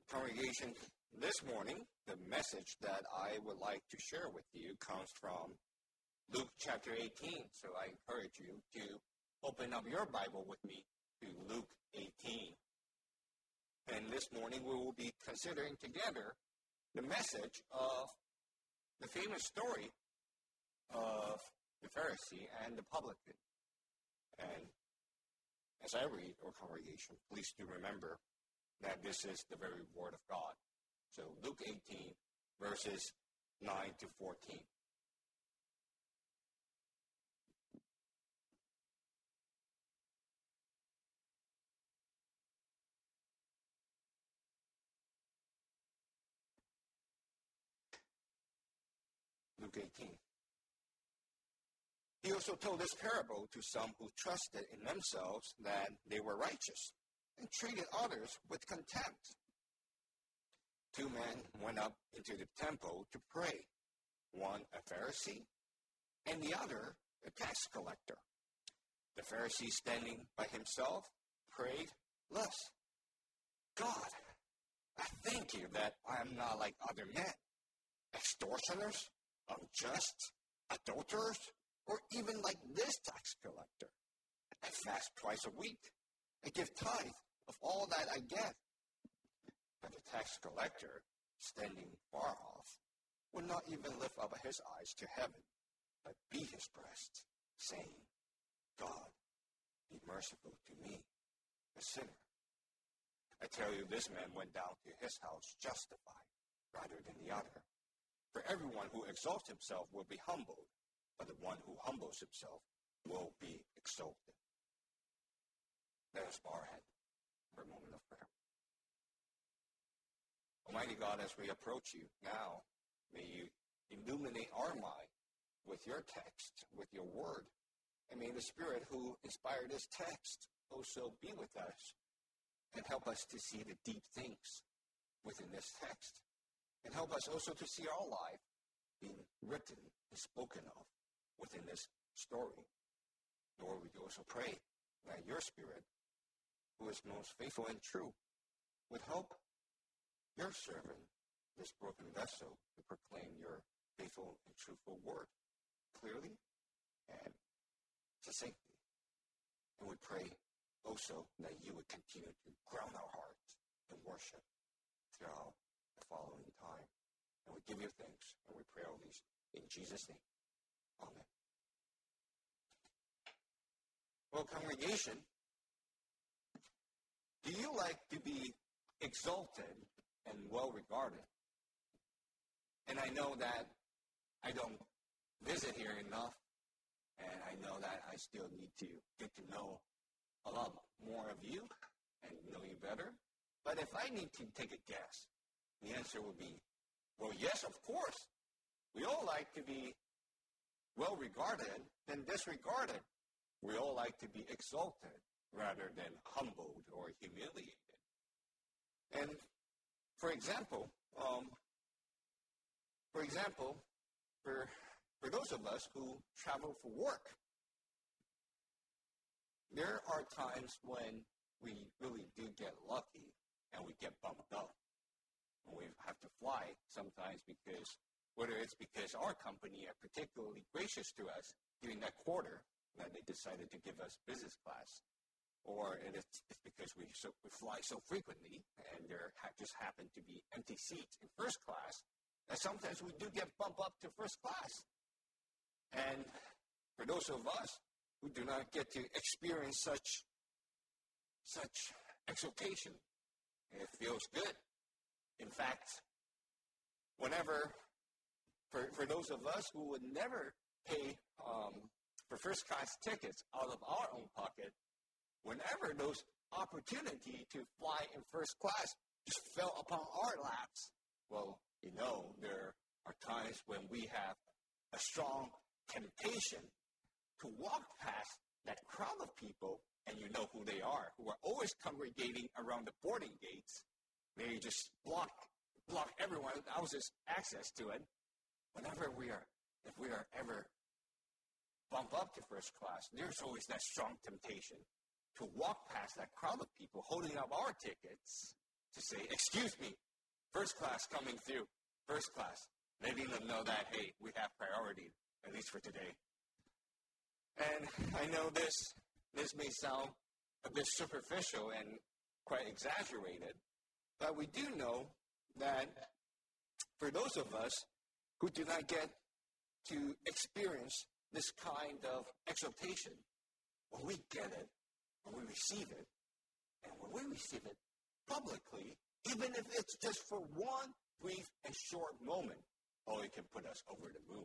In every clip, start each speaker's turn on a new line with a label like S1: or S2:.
S1: Congregation, this morning, the message that I would like to share with you comes from Luke chapter 18. So I encourage you to open up your Bible with me to Luke 18. And this morning we will be considering together the message of the famous story of the Pharisee and the publican. And as I read, our congregation, please do remember that this is the very Word of God. So Luke 18, verses 9 to 14. Luke 18. He also told this parable to some who trusted in themselves that they were righteous and treated others with contempt. Two men went up into the temple to pray, one a Pharisee and the other a tax collector. The Pharisee, standing by himself, prayed thus, God, I thank you that I am not like other men, extortioners, unjust, adulterers, or even like this tax collector. I fast twice a week. I give tithe of all that I get. But the tax collector, standing far off, would not even lift up his eyes to heaven, but beat his breast, saying, God, be merciful to me, a sinner. I tell you, this man went down to his house justified rather than the other. For everyone who exalts himself will be humbled, but the one who humbles himself will be exalted. Let us bow our head for a moment of prayer. Almighty God, as we approach you now, may you illuminate our mind with your text, with your word, and may the Spirit who inspired this text also be with us and help us to see the deep things within this text, and help us also to see our life being written and spoken of within this story. Lord, we also pray that your Spirit, who is most faithful and true, would help your servant, this broken vessel, to proclaim your faithful and truthful word clearly and succinctly. And we pray also that you would continue to ground our hearts in worship throughout the following time. And we give you thanks, and we pray all these in Jesus' name. Amen. Well, congregation, do you like to be exalted and well-regarded? And I know that I don't visit here enough, and I know that I still need to get to know a lot more of you and know you better. But if I need to take a guess, the answer would be, well, yes, of course. We all like to be well-regarded than disregarded. We all like to be exalted rather than humbled or humiliated. And for example, for those of us who travel for work, there are times when we really do get lucky and we get bumped up. And we have to fly sometimes because, whether it's because our company are particularly gracious to us during that quarter that they decided to give us business class, or it's because we fly so frequently and there just happen to be empty seats in first class, that sometimes we do get bumped up to first class. And for those of us who do not get to experience such exaltation, it feels good. In fact, for those of us who would never pay for first class tickets out of our own pocket, whenever those opportunity to fly in first class just fell upon our laps, well, there are times when we have a strong temptation to walk past that crowd of people, and you know who they are, who are always congregating around the boarding gates. They just block everyone else's access to it. If we are ever bump up to first class, there's always that strong temptation to walk past that crowd of people holding up our tickets to say, excuse me, first class coming through, first class. Letting them know that, hey, we have priority, at least for today. And I know this may sound a bit superficial and quite exaggerated, but we do know that for those of us who do not get to experience this kind of exaltation, when we get it, when we receive it, and when we receive it publicly, even if it's just for one brief and short moment, oh, it can put us over the moon.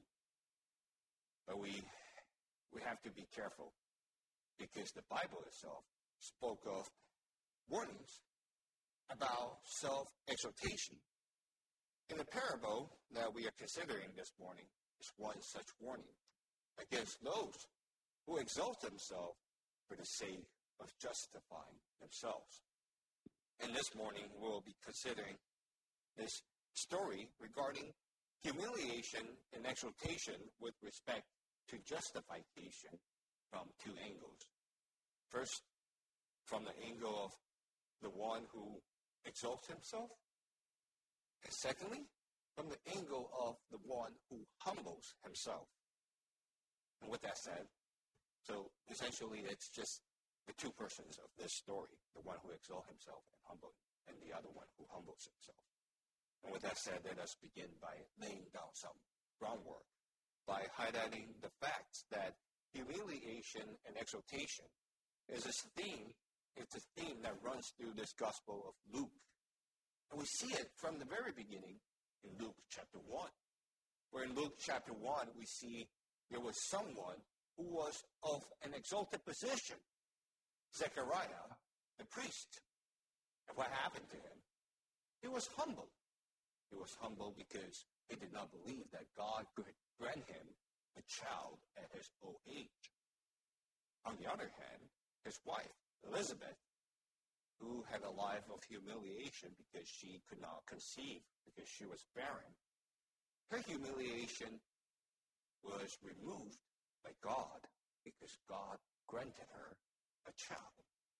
S1: But we have to be careful, because the Bible itself spoke of warnings about self-exaltation. In the parable that we are considering this morning is one such warning against those who exalt themselves for the sake of justifying themselves. And this morning we'll be considering this story regarding humiliation and exaltation with respect to justification from two angles. First, from the angle of the one who exalts himself, and secondly, from the angle of the one who humbles himself. And with that said, so essentially it's just the two persons of this story, the one who exalts himself and the other one who humbles himself. And with that said, let us begin by laying down some groundwork, by highlighting the fact that humiliation and exaltation is a theme. It's a theme that runs through this Gospel of Luke. And we see it from the very beginning in Luke chapter 1, where in Luke chapter 1 we see there was someone who was of an exalted position, Zechariah, the priest. And what happened to him? He was humble. He was humble because he did not believe that God could grant him a child at his old age. On the other hand, his wife, Elizabeth, who had a life of humiliation because she could not conceive, because she was barren, her humiliation was removed by God because God granted her a child.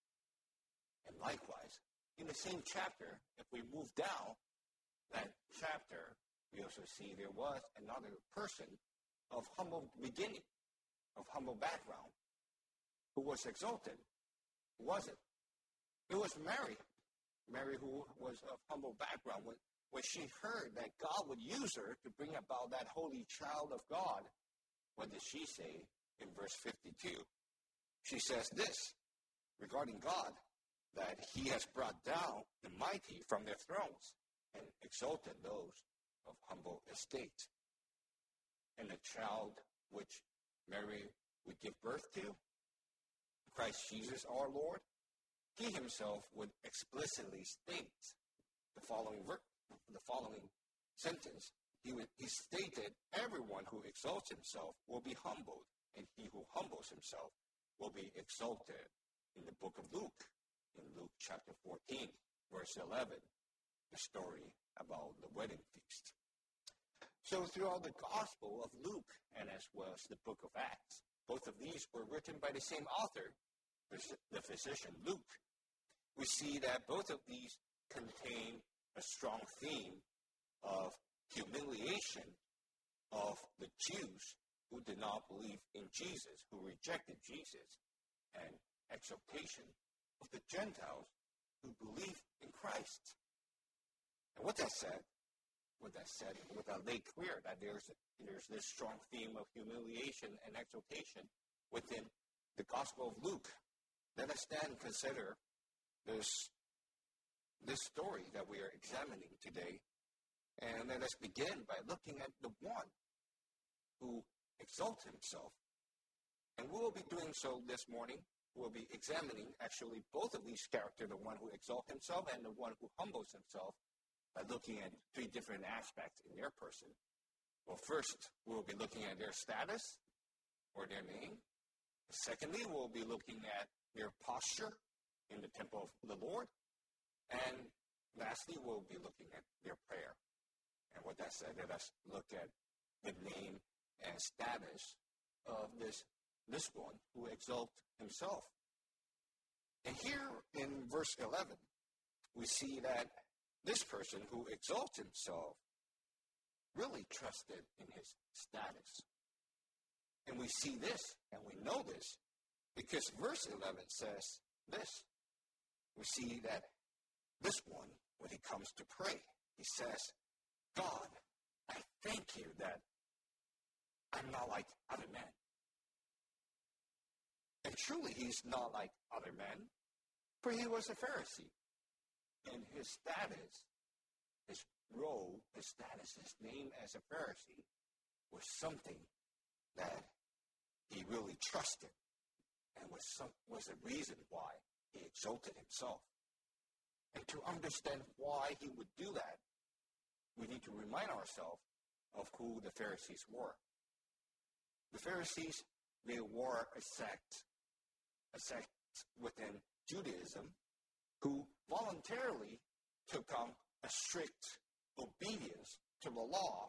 S1: And likewise, in the same chapter, if we move down that chapter, we also see there was another person of humble beginning, of humble background, who was exalted. Who was it? It was Mary. Mary, who was of humble background. When she heard that God would use her to bring about that holy child of God, what did she say in verse 52? She says this regarding God, that he has brought down the mighty from their thrones and exalted those of humble estate. And the child which Mary would give birth to, Christ Jesus our Lord, he himself would explicitly state the following sentence. He stated, everyone who exalts himself will be humbled, and he who humbles himself will be exalted. In the book of Luke, in Luke chapter 14, verse 11, the story about the wedding feast. So throughout the Gospel of Luke, and as well as the book of Acts, both of these were written by the same author, the physician Luke. We see that both of these contain a strong theme of humiliation of the Jews who did not believe in Jesus, who rejected Jesus, and exaltation of the Gentiles who believe in Christ. And with that said, with that laid clear that there's this strong theme of humiliation and exaltation within the Gospel of Luke, let us then consider this story that we are examining today. And let us begin by looking at the one who exalts himself. And we will be doing so this morning. We'll be examining actually both of these characters, the one who exalts himself and the one who humbles himself, by looking at three different aspects in their person. Well, first, we'll be looking at their status or their name. Secondly, we'll be looking at their posture in the temple of the Lord. And lastly, we'll be looking at their prayer. And with that said, let us look at the name and status of this one who exalts himself. And here in verse 11, we see that this person who exalts himself really trusted in his status. And we see this, and we know this, because verse 11 says this. We see that this one, when he comes to pray, he says, God, I thank you that I'm not like other men. And truly, he's not like other men, for he was a Pharisee. And his status, his role, his status, his name as a Pharisee was something that he really trusted and was the reason why he exalted himself. And to understand why he would do that, we need to remind ourselves of who the Pharisees were. The Pharisees, they were a sect within Judaism who voluntarily took on a strict obedience to the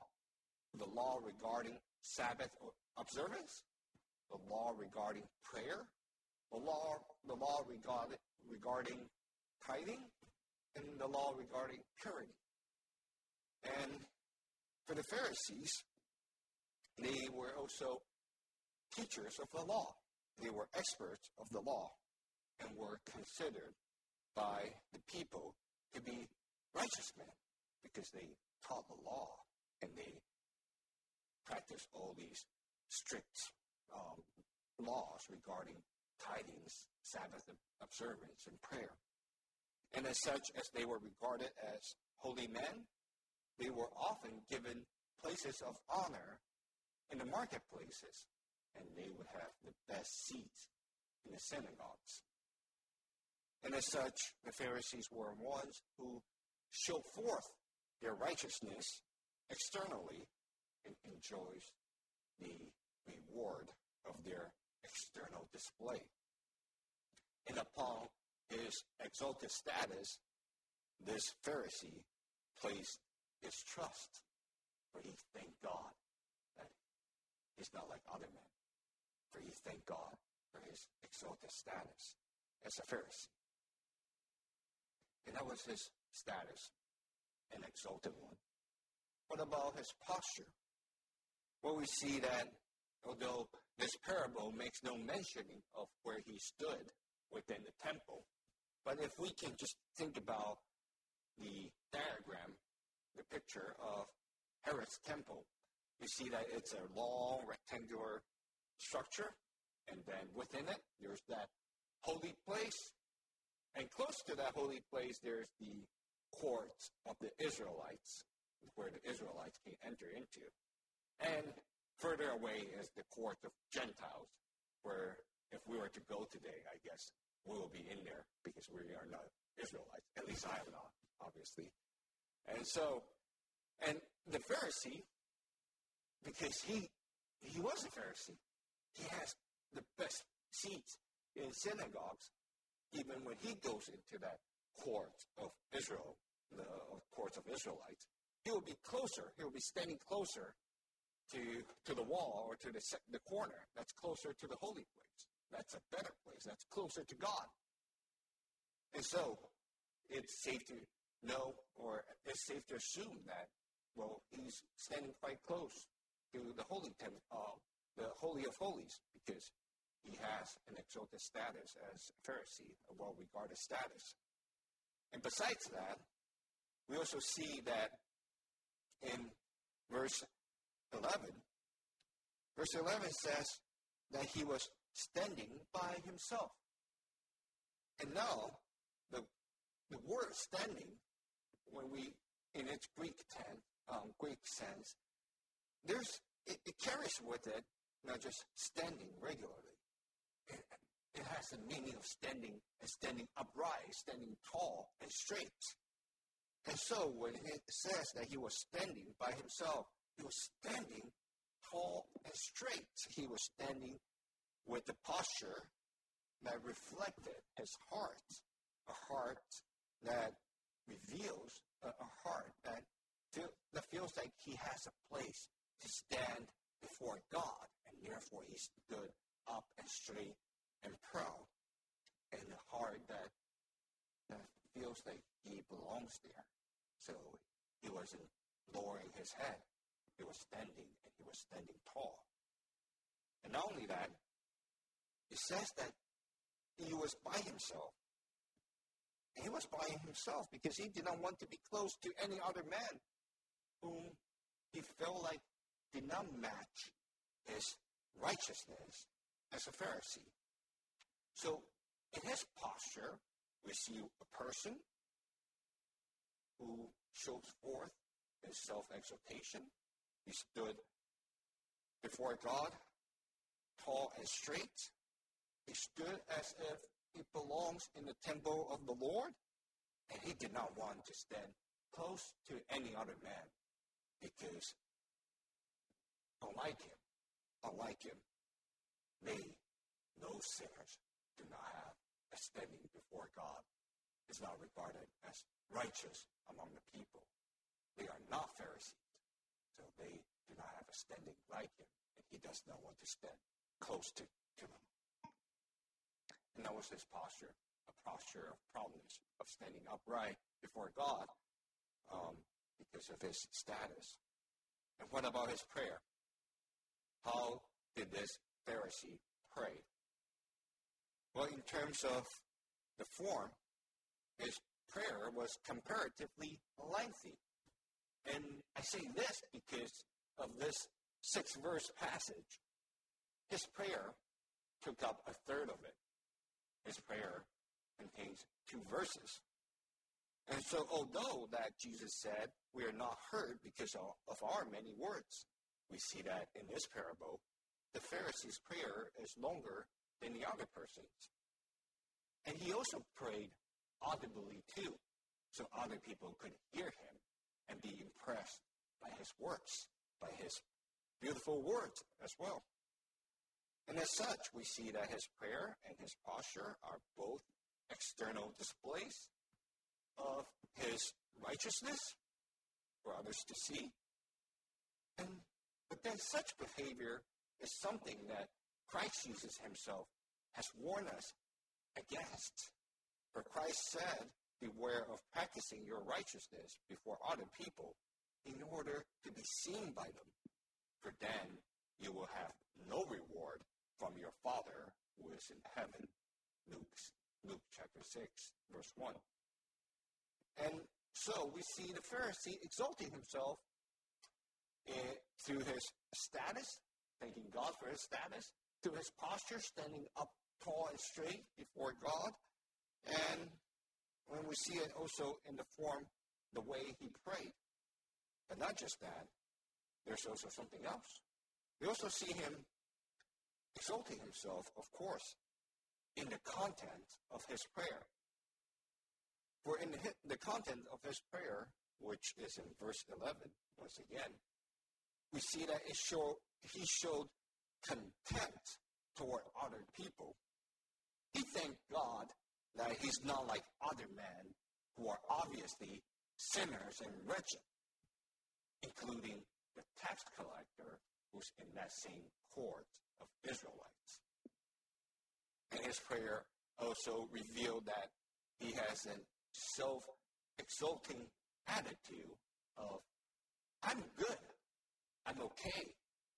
S1: law regarding Sabbath observance, the law regarding prayer, the law regarding tithing, and the law regarding purity. And for the Pharisees, they were also teachers of the law. They were experts of the law and were considered by the people to be righteous men because they taught the law and they practiced all these strict laws regarding tithings, Sabbath observance, and prayer. And as such, as they were regarded as holy men, they were often given places of honor in the marketplaces, and they would have the best seats in the synagogues. And as such, the Pharisees were ones who show forth their righteousness externally and enjoys the reward of their external display. And upon his exalted status, this Pharisee placed his trust, for he thanked God that he's not like other men. For he thanked God for his exalted status as a Pharisee. And that was his status, an exalted one. What about his posture? Well, we see that although this parable makes no mentioning of where he stood within the temple, but if we can just think about the diagram, the picture of Herod's temple, you see that it's a long rectangular structure, and then within it, there's that holy place, and close to that holy place, there's the courts of the Israelites, where the Israelites can enter into. And further away is the court of Gentiles, where if we were to go today, I guess we will be in there because we are not Israelites. At least I am not, obviously. And so, and the Pharisee, because he was a Pharisee, he has the best seats in synagogues, even when he goes into that court of Israel, the courts of Israelites. He will be closer. He will be standing closer to the wall or to the corner. That's closer to the holy place. That's a better place. That's closer to God. And so it's safe to know, or it's safe to assume that, well, he's standing quite close to the holy the Holy of Holies, because he has an exalted status as a Pharisee, a well-regarded status. And besides that, we also see that in verse 11 says that he was standing by himself. And now, the word standing, when we, in its Greek sense, it carries with it not just standing regularly. It has the meaning of standing upright, standing tall and straight. And so when it says that he was standing by himself, he was standing tall and straight. He was standing with the posture that reflected his heart, a heart that reveals, a heart that feels like he has a place to stand before God, and therefore he stood up and straight and proud, and a heart that feels like he belongs there. So he wasn't lowering his head. He was standing, and he was standing tall. And not only that, it says that he was by himself. And he was by himself because he did not want to be close to any other man whom he felt like did not match his righteousness as a Pharisee. So in his posture, we see a person who shows forth his self-exaltation. He stood before God, tall and straight. He stood as if he belongs in the temple of the Lord, and he did not want to stand close to any other man because unlike him, those sinners do not have a standing before God. Is not regarded as righteous among the people. They are not Pharisees, so they do not have a standing like him, and he does not want to stand close to them. And that was his posture, a posture of proudness, of standing upright before God because of his status. And what about his prayer? How did this Pharisee pray? Well, in terms of the form, his prayer was comparatively lengthy. And I say this because of this 6-verse passage. His prayer took up a third of it. His prayer contains 2 verses. And so although that Jesus said we are not heard because of our many words, we see that in this parable, the Pharisee's prayer is longer than the other person's. And he also prayed audibly too, so other people could hear him and be impressed by his works, by his beautiful words as well. And as such, we see that his prayer and his posture are both external displays of his righteousness for others to see. But then such behavior is something that Christ Jesus himself has warned us against. For Christ said, beware of practicing your righteousness before other people in order to be seen by them. For then you will have no reward from your Father who is in heaven. Luke chapter 6, verse 1. And so we see the Pharisee exalting himself through his status, thanking God for his status, through his posture, standing up tall and straight before God. And when we see it also in the form, the way he prayed. But not just that, there's also something else. We also see him exalting himself, of course, in the content of his prayer. For in the content of his prayer, which is in verse 11, once again, we see that he showed contempt toward other people. He thanked God that he's not like other men who are obviously sinners and wretched, including the tax collector who's in that same cohort of Israelites. And his prayer also revealed that he has a self-exalting attitude of, I'm good, I'm okay.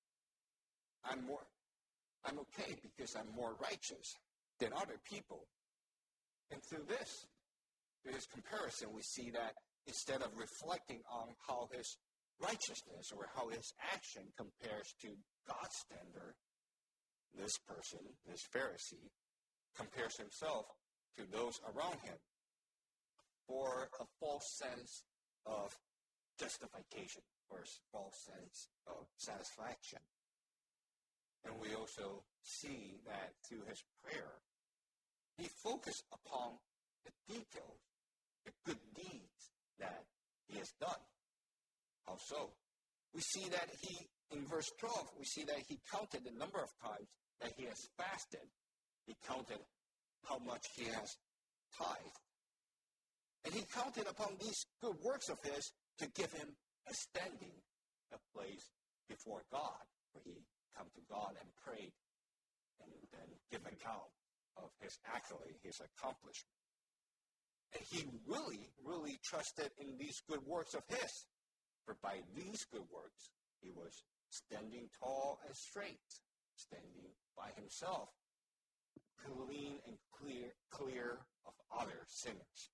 S1: I'm okay because I'm more righteous than other people. And through his comparison, we see that instead of reflecting on how his righteousness or how his action compares to God's standard, this person, this Pharisee, compares himself to those around him for a false sense of justification or a false sense of satisfaction. And we also see that through his prayer, he focused upon the details, the good deeds that he has done. How so? We see that in verse 12, we see that he counted the number of times that he has fasted. He counted how much he has tithed. And he counted upon these good works of his to give him a standing, a place before God, where he come to God and prayed and then give account of his accolade, his accomplishment. And he really, really trusted in these good works of his. For by these good works, he was standing tall and straight, standing by himself, clean and clear of other sinners.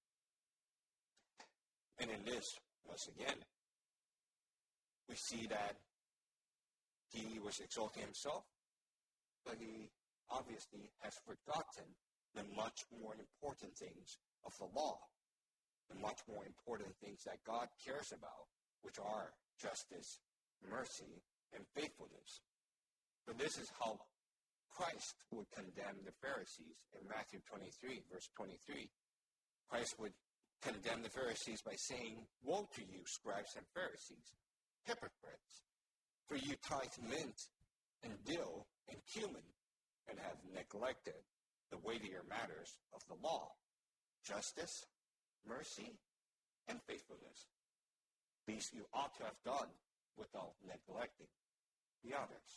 S1: And in this, once again, we see that he was exalting himself, but he obviously has forgotten the much more important things of the law, the much more important things that God cares about, which are justice, mercy, and faithfulness. But this is how Christ would condemn the Pharisees in Matthew 23, verse 23. Christ would condemn the Pharisees by saying, "Woe to you, scribes and Pharisees, hypocrites, for you tithe mint and dill and cumin, and have neglected the weightier matters of the law, justice, mercy, and faithfulness. These you ought to have done without neglecting the others."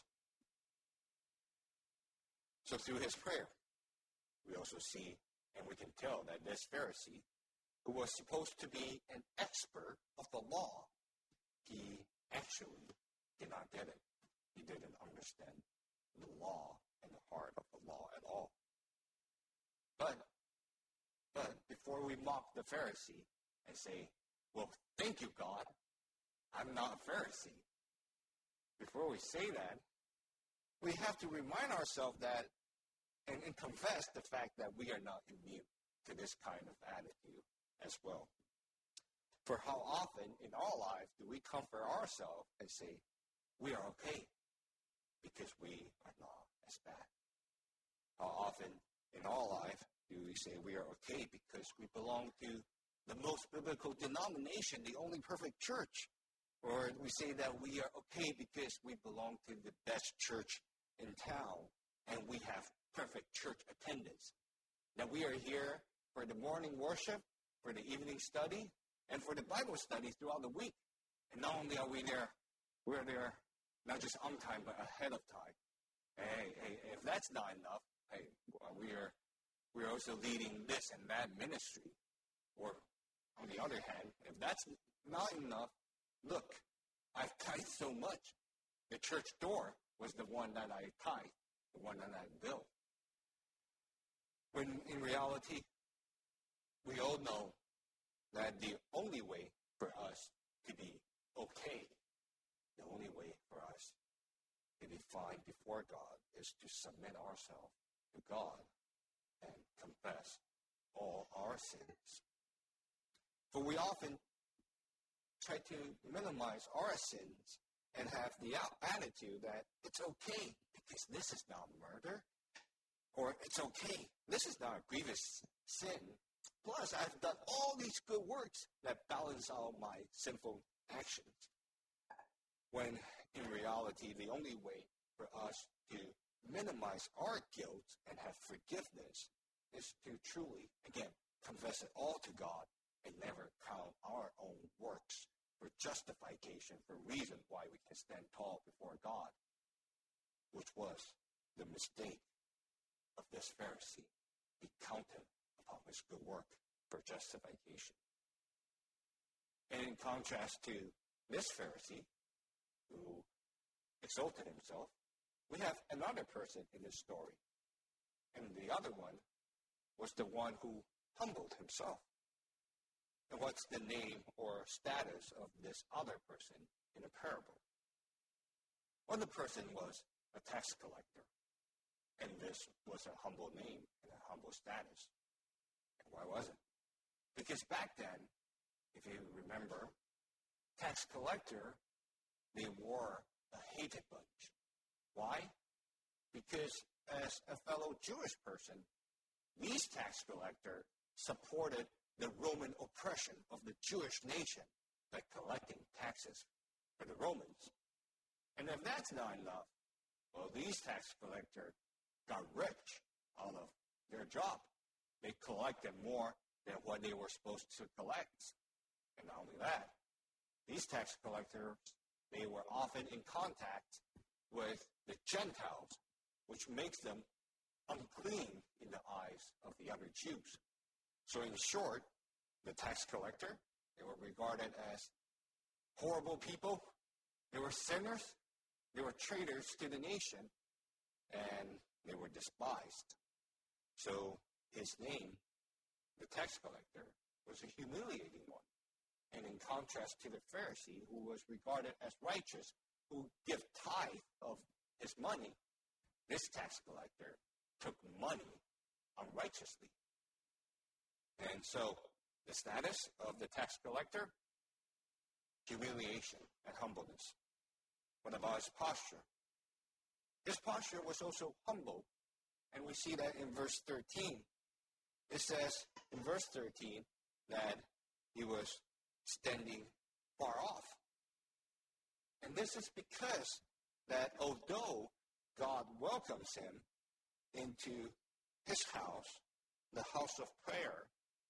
S1: So through his prayer, we also see and we can tell that this Pharisee, who was supposed to be an expert of the law, he actually did not get it. He didn't understand the law and the heart of the law at all. But before we mock the Pharisee and say, "Well, thank you, God, I'm not a Pharisee," before we say that, we have to remind ourselves that and confess the fact that we are not immune to this kind of attitude as well. For how often in our life do we comfort ourselves and say, we are okay because we are not as bad? How often in our life do we say we are okay because we belong to the most biblical denomination, the only perfect church? Or we say that we are okay because we belong to the best church in town and we have perfect church attendance. That we are here for the morning worship, for the evening study, and for the Bible study throughout the week. And not only are we there, we're there not just on time, but ahead of time. Hey, if that's not enough, hey, we're also leading this and that ministry. Or on the other hand, if that's not enough, look, I've tithed so much. The church door was the one that I tithed, the one that I built. When in reality, we all know that the only way for us to be okay, the only way for us to be fine before God is to submit ourselves to God and confess all our sins. For we often try to minimize our sins and have the attitude that it's okay because this is not murder, or it's okay, this is not a grievous sin. Plus, I've done all these good works that balance out my sinful actions. When in reality, the only way for us to minimize our guilt and have forgiveness is to truly, again, confess it all to God and never count our own works for justification, for reason why we can stand tall before God, which was the mistake of this Pharisee. He counted upon his good work for justification. And in contrast to this Pharisee, who exalted himself, we have another person in this story. And the other one was the one who humbled himself. And what's the name or status of this other person in the parable? Well, the person was a tax collector. And this was a humble name and a humble status. And why was it? Because back then, if you remember, tax collector, they were a hated bunch. Why? Because as a fellow Jewish person, these tax collectors supported the Roman oppression of the Jewish nation by collecting taxes for the Romans. And if that's not enough, well, these tax collectors got rich out of their job. They collected more than what they were supposed to collect. And not only that, these tax collectors, they were often in contact with the Gentiles, which makes them unclean in the eyes of the other Jews. So in short, the tax collector. They were regarded as horrible people. They were sinners. They were traitors to the nation, and they were despised. So his name, the tax collector, was a humiliating one. And in contrast to the Pharisee, who was regarded as righteous, who give tithe of his money, this tax collector took money unrighteously. And so the status of the tax collector, humiliation and humbleness. What about his posture? His posture was also humble, and we see that in verse 13. It says in verse 13 that he was standing far off. And this is because that although God welcomes him into his house, the house of prayer,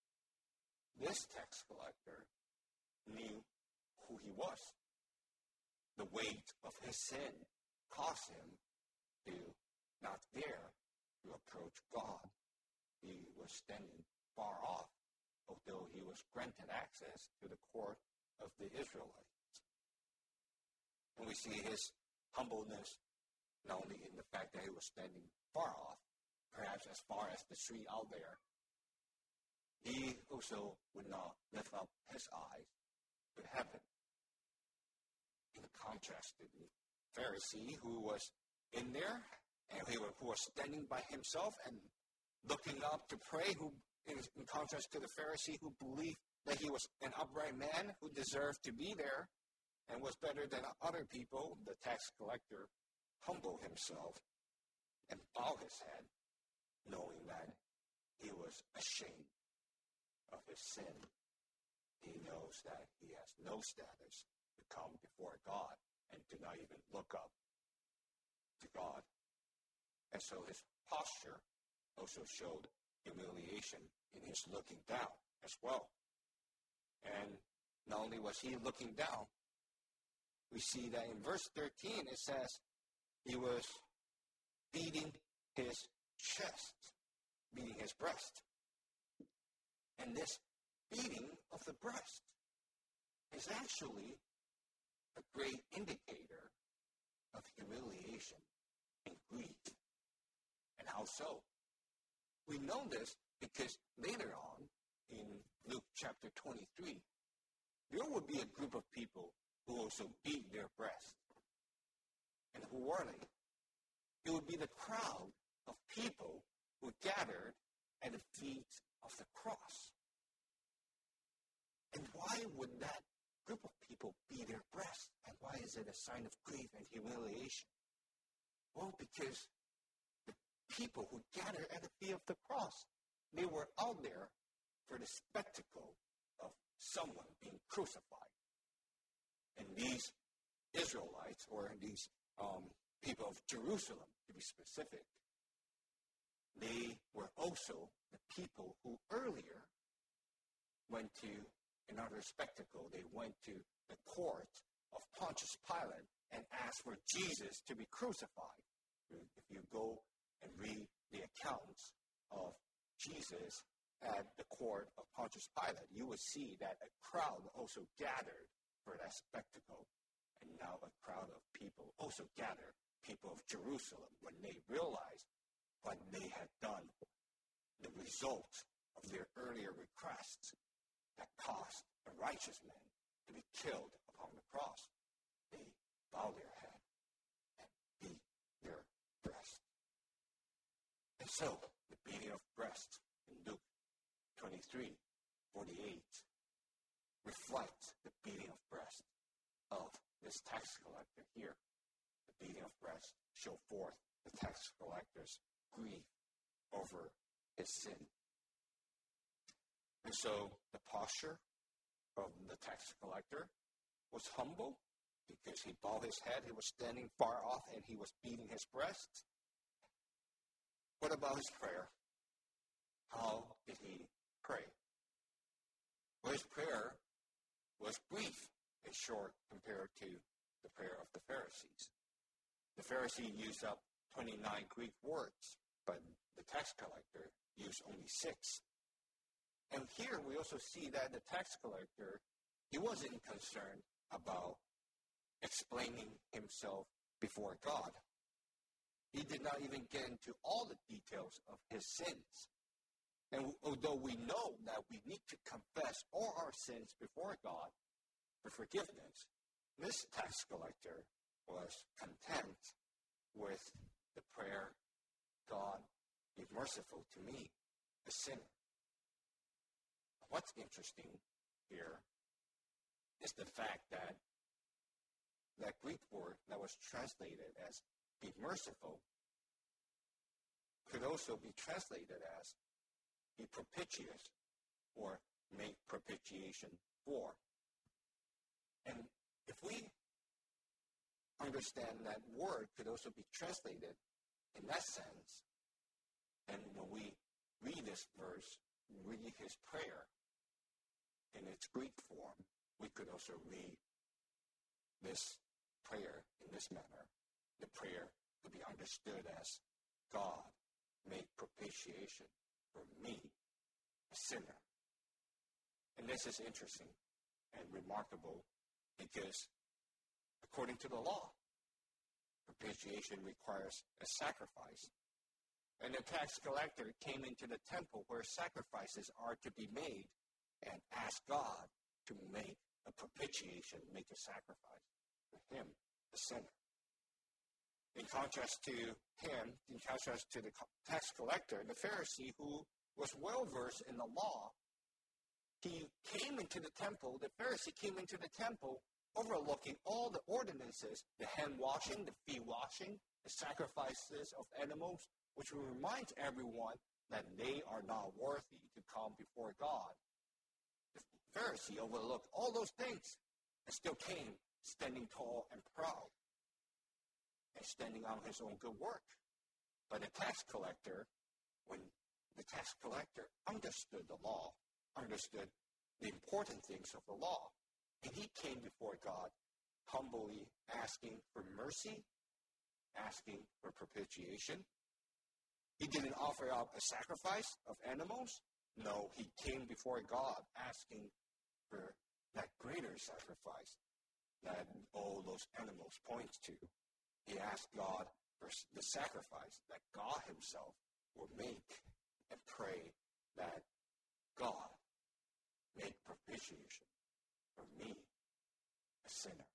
S1: this tax collector knew who he was. The weight of his sin caused him to not dare to approach God. He was standing far off, although he was granted access to the court of the Israelites. And we see his humbleness not only in the fact that he was standing far off, perhaps as far as the street out there. He also would not lift up his eyes to heaven. In contrast to the Pharisee who was in there and who was standing by himself and looking up to pray, who in contrast to the Pharisee who believed that he was an upright man who deserved to be there and was better than other people, the tax collector humbled himself and bowed his head, knowing that he was ashamed of his sin. He knows that he has no status to come before God and to not even look up to God. And so his posture also showed humiliation in his looking down as well. And not only was he looking down, we see that in verse 13 it says he was beating his chest, beating his breast. And this beating of the breast is actually a great indicator of humiliation and grief. And how so? We know this because later on in Luke chapter 23, there would be a group of people who also beat their breast. And who were they? It would be the crowd of people who gathered at the feet of the cross. And why would that group of people beat their breast? And why is it a sign of grief and humiliation? Well, because the people who gathered at the feet of the cross, they were out there for the spectacle of someone being crucified. And these Israelites, or these people of Jerusalem, to be specific, they were also the people who earlier went to another spectacle. They went to the court of Pontius Pilate and asked for Jesus to be crucified. If you go and read the accounts of Jesus at the court of Pontius Pilate, you will see that a crowd also gathered for that spectacle. And now a crowd of people also gathered, people of Jerusalem, when they realized what they had done, the result of their earlier requests that caused a righteous man to be killed upon the cross. They bowed their head and beat their breast. And so, the beating of breast in Luke 23:48 reflects the beating of breast of this tax collector here. The beating of breast show forth the tax collector's grief over his sin. And so the posture of the tax collector was humble because he bowed his head, he was standing far off, and he was beating his breast. What about his prayer? How did he pray? Well, his prayer was brief and short compared to the prayer of the Pharisees. The Pharisee used up 29 Greek words, but the tax collector used only 6. And here we also see that the tax collector, he wasn't concerned about explaining himself before God. He did not even get into all the details of his sins. And although we know that we need to confess all our sins before God for forgiveness, this tax collector was content with the prayer, God, be merciful to me, a sinner. What's interesting here is the fact that that Greek word that was translated as be merciful could also be translated as be propitious or make propitiation for. And if we understand that word could also be translated in that sense, and when we read this verse, read his prayer in its Greek form, we could also read this prayer in this manner. The prayer could be understood as, God, make propitiation for me, a sinner. And this is interesting and remarkable because according to the law, propitiation requires a sacrifice. And the tax collector came into the temple where sacrifices are to be made and asked God to make a propitiation, make a sacrifice for him, the sinner. In contrast to him, in contrast to the tax collector, the Pharisee, who was well-versed in the law, he came into the temple, the Pharisee came into the temple overlooking all the ordinances, the hand washing, the feet washing, the sacrifices of animals, which will remind everyone that they are not worthy to come before God. The Pharisee overlooked all those things and still came standing tall and proud and standing on his own good work. But the tax collector, when the tax collector understood the law, understood the important things of the law, and he came before God humbly asking for mercy, asking for propitiation. He didn't offer up a sacrifice of animals. No, he came before God asking for that greater sacrifice that all those animals point to. He asked God for the sacrifice that God himself will make and pray that God make propitiation for me, a sinner.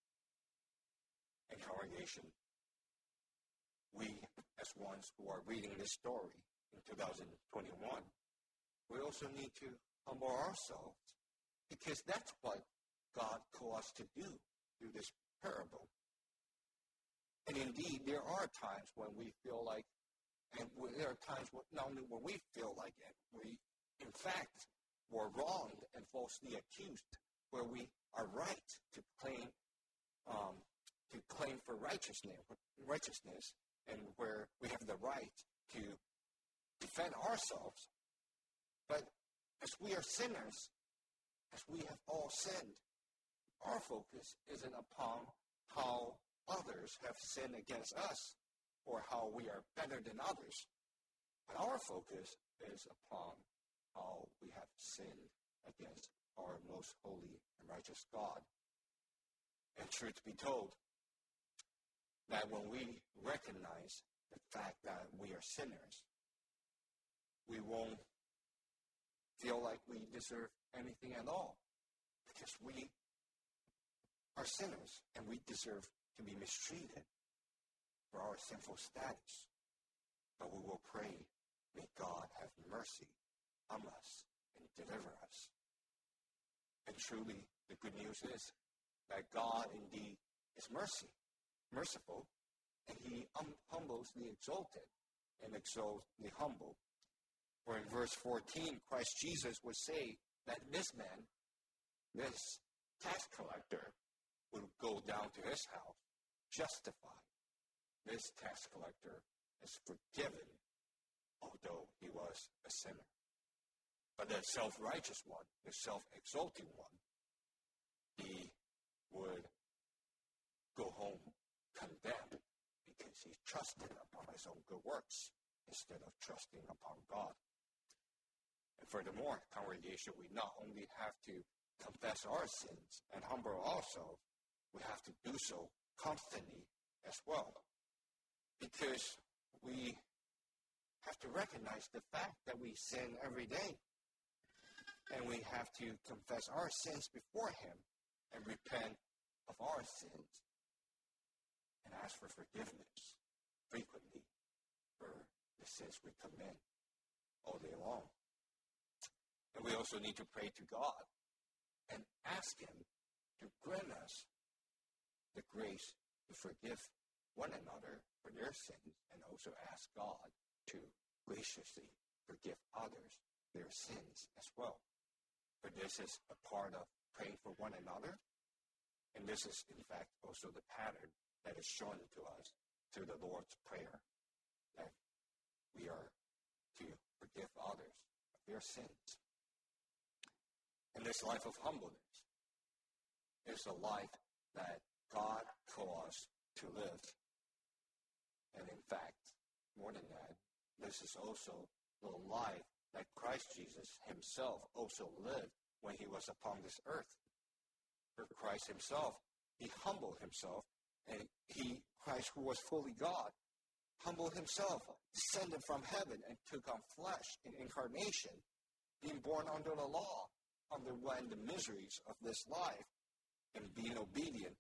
S1: And congregation, we as ones who are reading this story in 2021, we also need to humble ourselves because that's what God calls us to do through this parable. And indeed, there are times when we feel like, and there are times when, not only when we feel like it, we in fact were wronged and falsely accused, where we are right to claim for righteousness, and where we have the right to defend ourselves. But as we are sinners, as we have all sinned, our focus isn't upon how others have sinned against us or how we are better than others. But our focus is upon how we have sinned against our most holy and righteous God. And truth be told, that when we recognize the fact that we are sinners, we won't feel like we deserve anything at all because we are sinners and we deserve to be mistreated for our sinful status. But we will pray, may God have mercy on us and deliver us. And truly, the good news is that God indeed is merciful, and he humbles the exalted and exalts the humble. For in verse 14, Christ Jesus would say that this man, this tax collector, would go down to his house justified. This tax collector is forgiven, although he was a sinner. But the self-righteous one, the self-exalting one, he would go home condemned because he trusted upon his own good works instead of trusting upon God. And furthermore, congregation, we not only have to confess our sins and humble ourselves, we have to do so constantly as well. Because we have to recognize the fact that we sin every day. And we have to confess our sins before Him and repent of our sins and ask for forgiveness frequently for the sins we commit all day long. And we also need to pray to God and ask Him to grant us the grace to forgive one another for their sins, and also ask God to graciously forgive others their sins as well. For this is a part of praying for one another, and this is, in fact, also the pattern that is shown to us through the Lord's Prayer, that we are to forgive others of their sins. And this life of humbleness is a life that God calls us to live. And in fact, more than that, this is also the life that Christ Jesus Himself also lived when He was upon this earth. For Christ Himself, He humbled Himself, and Christ, who was fully God, humbled Himself, descended from heaven, and took on flesh in incarnation, being born under the law, underwent the miseries of this life, and being obedient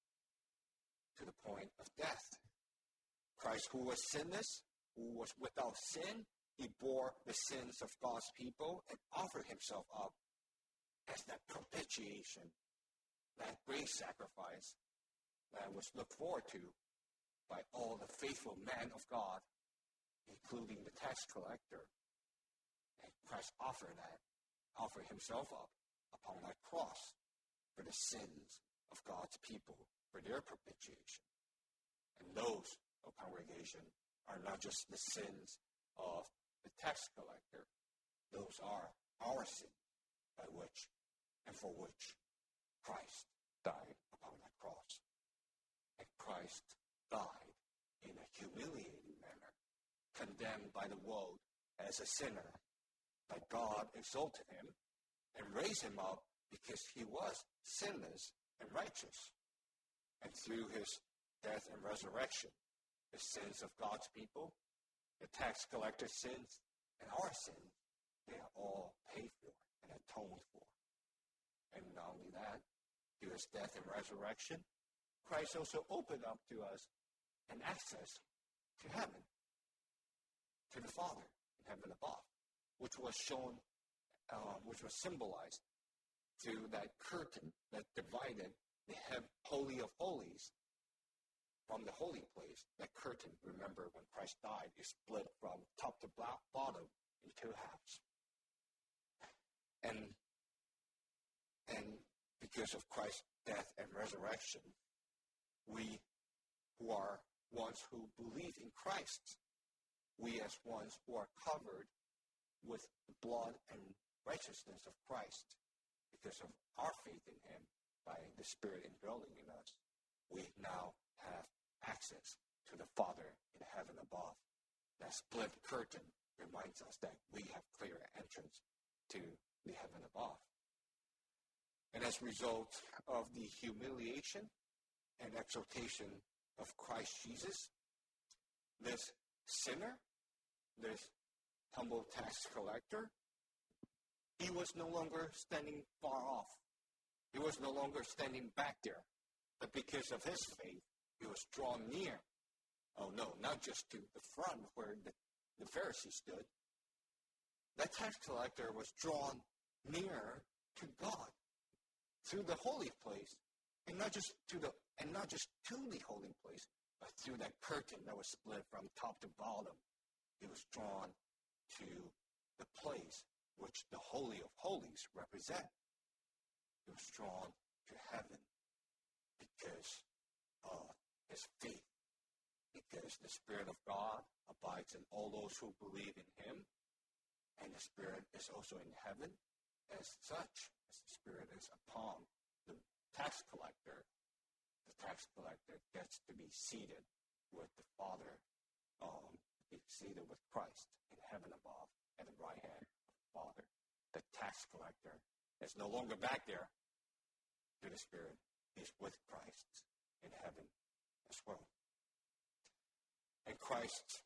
S1: to the point of death. Christ, who was sinless, who was without sin, He bore the sins of God's people and offered Himself up as that propitiation, that great sacrifice that was looked forward to by all the faithful men of God, including the tax collector. And Christ offered Himself up upon that cross for the sins of God's people, for their propitiation. And those, congregation, are not just the sins of the tax collector. Those are our sins by which and for which Christ died upon that cross. And Christ died in a humiliating manner, condemned by the world as a sinner. But God exalted Him and raised Him up because He was sinless and righteous. And through His death and resurrection, the sins of God's people, the tax collector's sins, and our sins, they are all paid for and atoned for. And not only that, through His death and resurrection, Christ also opened up to us an access to heaven, to the Father in heaven above, which was shown, which was symbolized through that curtain that divided the Holy of Holies from the holy place. That curtain, remember, when Christ died, is split from top to bottom in two halves. And because of Christ's death and resurrection, we who are ones who believe in Christ, we as ones who are covered with the blood and righteousness of Christ, because of our faith in Him by the Spirit indwelling in us, we now have access to the Father in heaven above. That split curtain reminds us that we have clear entrance to the heaven above. And as a result of the humiliation and exaltation of Christ Jesus, this sinner, this humble tax collector, he was no longer standing far off. He was no longer standing back there. But because of his faith, he was drawn near. Oh no, not just to the front where the Pharisees stood. That tax collector was drawn nearer to God through the holy place, and not just to the holy place, but through that curtain that was split from top to bottom. He was drawn to the place which the Holy of Holies represent. He was drawn to heaven because of his faith, because the Spirit of God abides in all those who believe in Him, and the Spirit is also in heaven. As such, as the Spirit is upon the tax collector gets to be seated with the Father, be seated with Christ in heaven above at the right hand Father. The tax collector is no longer back there to the Spirit. He's with Christ in heaven as well. And Christ,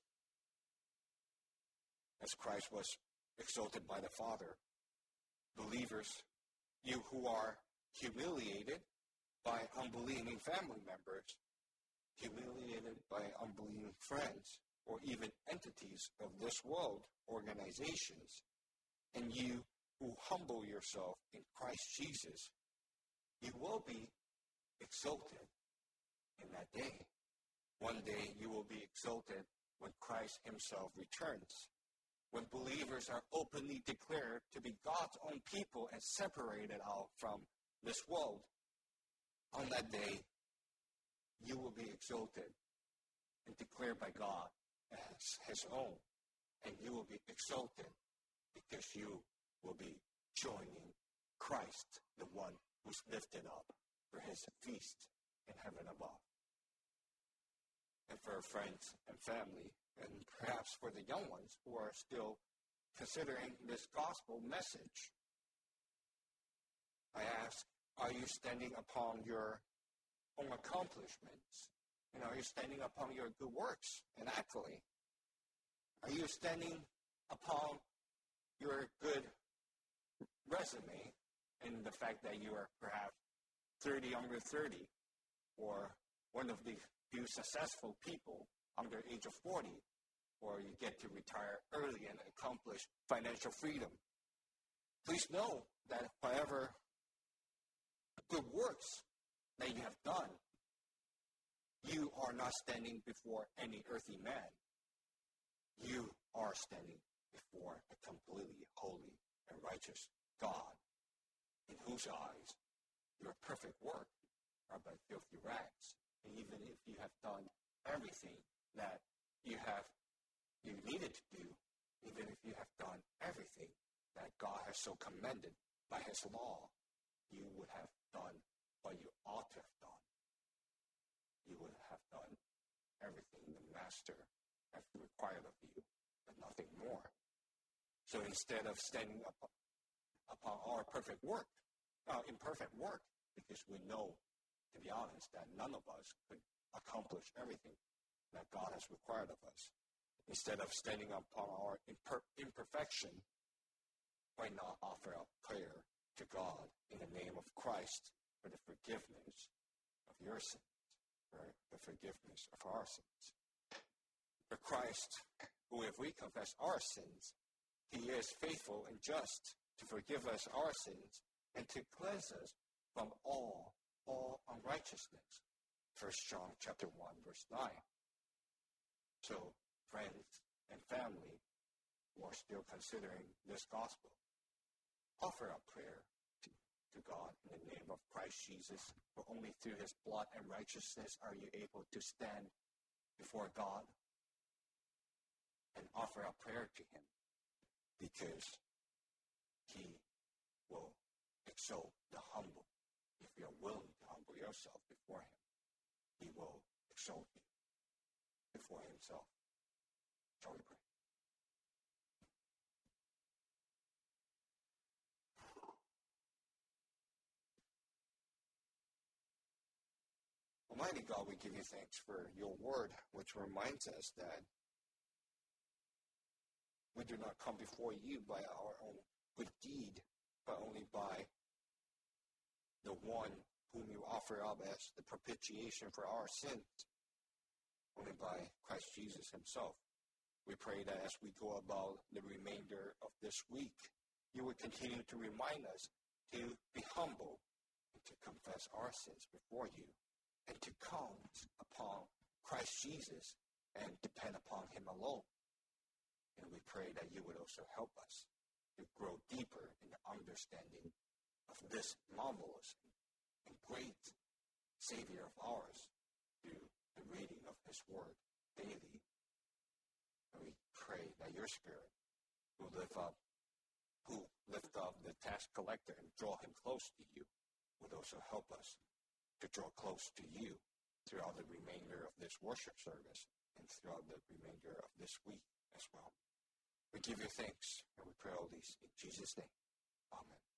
S1: as Christ was exalted by the Father, believers, you who are humiliated by unbelieving family members, humiliated by unbelieving friends, or even entities of this world, organizations, and you who humble yourself in Christ Jesus, you will be exalted in that day. One day you will be exalted when Christ himself returns. When believers are openly declared to be God's own people and separated out from this world, on that day, you will be exalted and declared by God as his own. And you will be exalted because you will be joining Christ, the one who's lifted up for his feast in heaven above. And for our friends and family, and perhaps for the young ones who are still considering this gospel message, I ask, are you standing upon your own accomplishments? And are you standing upon your good works and accolade? Are you standing upon your good resume and the fact that you are perhaps 30 under 30, or one of the few successful people under the age of 40, or you get to retire early and accomplish financial freedom? Please know that whatever good works that you have done, you are not standing before any earthly man. You are standing before a completely holy and righteous God, in whose eyes your perfect work are but filthy rags. And even if you have done everything that you needed to do, even if you have done everything that God has so commended by his law, you would have done what you ought to have done. You would have done everything the Master has required of you, but nothing more. So instead of standing upon our imperfect work, because we know, to be honest, that none of us could accomplish everything that God has required of us. Instead of standing upon our imperfection, why not offer up prayer to God in the name of Christ for the forgiveness of your sins, for the forgiveness of our sins? For Christ, who if we confess our sins, he is faithful and just to forgive us our sins and to cleanse us from all unrighteousness. 1 John chapter 1, verse 9. So, friends and family who are still considering this gospel, offer up prayer to God in the name of Christ Jesus, for only through his blood and righteousness are you able to stand before God, and offer up prayer to him, because he will exalt the humble. If you're willing to humble yourself before him, he will exalt you before himself. Shall we pray? Almighty God, we give you thanks for your word, which reminds us that we do not come before you by our own good deed, but only by the one whom you offer up as the propitiation for our sins, only by Christ Jesus himself. We pray that as we go about the remainder of this week, you will continue to remind us to be humble and to confess our sins before you, and to count upon Christ Jesus and depend upon him alone. And we pray that you would also help us to grow deeper in the understanding of this marvelous and great Savior of ours through the reading of his word daily. And we pray that your Spirit will lift up the tax collector and draw him close to you, would also help us to draw close to you throughout the remainder of this worship service and throughout the remainder of this week as well. We give you thanks, and we pray all these in Jesus' name. Amen.